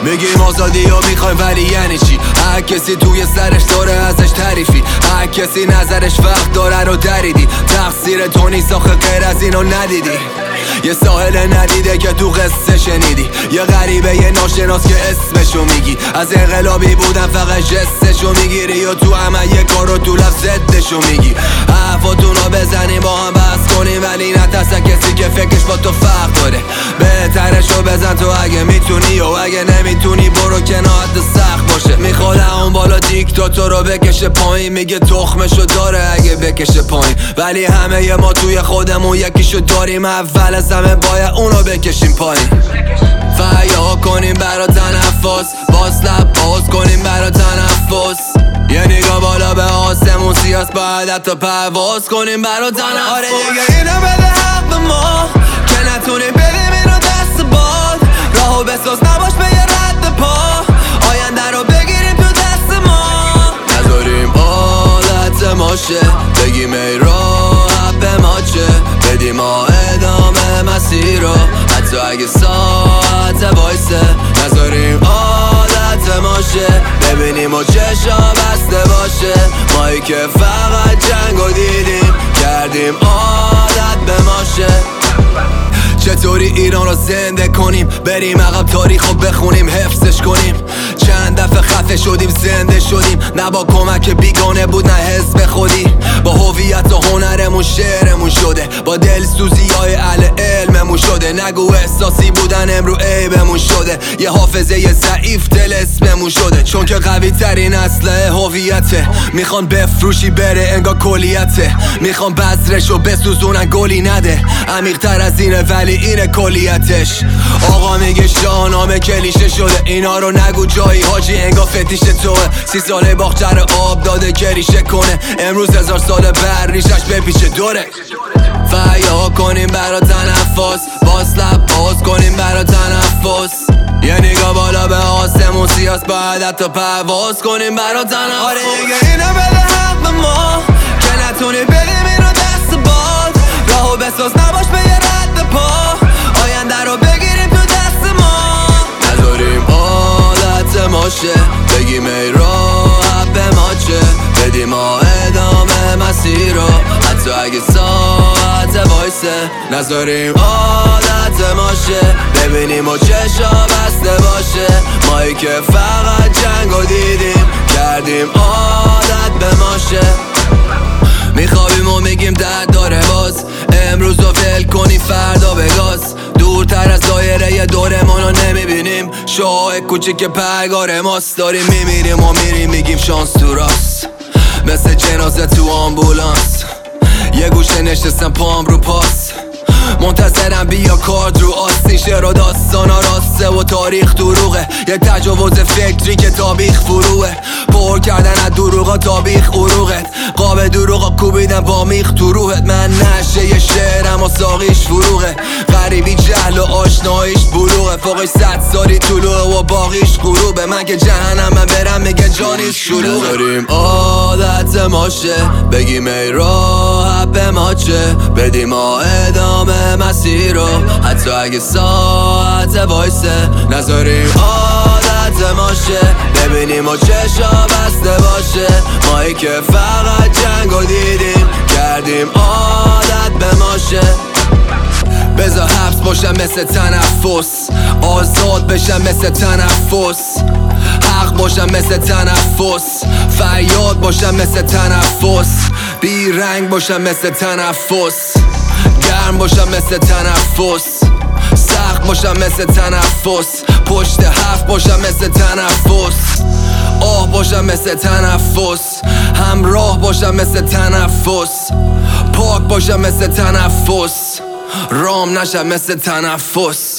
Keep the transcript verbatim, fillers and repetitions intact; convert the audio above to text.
میگیم آزادی و میخوایم ولی یعنی چی؟ هر کسی توی سرش داره ازش تعریفی، هر کسی نظرش وقت داره رو دریدی. تقصیر تو نیست آخه غیر از اینو ندیدی. یه ساحل ندیده که تو قصه شنیدی، یه غریبه یه ناشناس که اسمشو میگی. از انقلابی بودن فقط جستشو میگیری یا تو همه یه کارو تو لفظ زدشو میگی. حرفاتونو بزنیم با هم بحث کنیم ولی نترسن کسی که فکرش با تو فرق داره. بهترشو بزن تو اگه میتونی و اگه نمیتونی برو کنار حد سخت باشه. میخواد اون بالا دیکتاتور رو بکشه پایین، میگه تخمشو داره اگه بکشه پایین. ولی همه ما توی خودمون یکیشو داریم، اول از همه باید اونو بکشیم پایین. فریاد کنیم برا تنفس، باز لب باز کنیم برا تنفس. یه نگاه بالا به آسمون سیاست، باید حتی پرواز کنیم برا تنفس. آره دیگه اینو بده حق به ما که نتونیم بریم اینو دست باد. راهو بساز نباش به یه رد پا، آینده رو بگیریم تو دست ما. نذاریم حالت ماشه بگیم ای راحت به ما چه، بدیم ما ادامه مسیر رو حتی اگه ساعت وایسه. نذاریم عادت ماشه ببینیم و چشا بسته باشه. مایی که فقط جنگو دیدیم کردیم عادت به ماشه. چطوری ایران رو زنده کنیم، بریم عقب تاریخ رو بخونیم حفظش کنیم. چند دفعه خفه شدیم زنده شدیم، نه با کمک بیگانه بود نه حزب خودی. با هویت و هنرمون شعرمون شده، با دلسوزی های اهل علممون شده. نگو احساسی بودن امرو عیبمون شده، یه حافظه یه ضعیف دل اسممون شده. چون که قوی ترین اسلحه هویته، میخوان بفروشی بره انگار کلیته. میخوان بذرشو بسوزونن گلی نده، عمیق تر از اینه ولی اینه کلیتش. آقا میگه شاهنامه کلیشه شده، اینا رو نگو جایی حاجی انگار فتیش توه. سی ساله باختر آب داده که ریشه کنه، امروز هزار ساله بر ریشش بپیچه دوره. فریاد کنیم برا تنفس، باز لب باز کنیم برا تنفس. یه نگاه بالا به آسمون سیاست، باید حتی پرواز کنیم برا تنفس. آره دیگه اینو بده حق به ما که نتونی بریم اینو دست باد. راهو بساز نباش به یه رد پا، آینده رو بگیریم تو دست ما. نذاریم عادت ماشه بگیم ای راحت به ما چه، بدیم ما ادامه مسیر رو حتی اگه ساعت وایسه. نذاریم عادت ماشه ببینیم و چشا بسته باشه. مایی که فقط جنگو دیدیم کردیم عادت به ماشه. میخوابیم و میگیم درد داره باز، امروز رو ول کنیم فردا بگاز. دورتر از دایره یه دورمون رو نمیبینیم، شاه کوچیک پرگار ماست. داریم میمیریم و میریم میگیم شانس تو راست، مثل جنازه تو آمبولانس. یه گوشه نشستم پام رو پاس، منتظرم بیا کارد رو آستین. شعر و داستانا راسته و تاریخ دروغه، یه تجاوز فکری که تابیخ فروه. پر کردن از دروغا تابیخ عروغت، قاب دروغا کوبیدن با میخ تو روحت. من نشه یه شعرم و ساقیش فروغه، غریبی جهل و آشناییش بلوغه. فوقش صد سالی طلوعه و باقیش غروبه. من که جهنم من برم میگه جانیش شروعه. نذاریم عادت ماشه بگیم ای راحت به ما چه، بدیم ما ادامه مسیر رو حتی اگه ساعت وایسه. نذاریم عادت ماشه ببینیم و چشا بسته باشه. مایی که فقط جنگو دیدیم کردیم عادت به ماشه. بذار حبس باشم مثل تنفس، آزاد بشم مثل تنفس. حق باشم مثل تنفس، فریاد باشم مثل تنفس. بی رنگ باشم مثل تنفس، گرم باشم مثل تنفس. سخت باشم مثل تنفس، پشت هفت باشم مثل تنفس. آه باشم مثل تنفس، همراه باشم مثل تنفس. پاک باشم مثل تنفس، رام نشم مثل تنفس.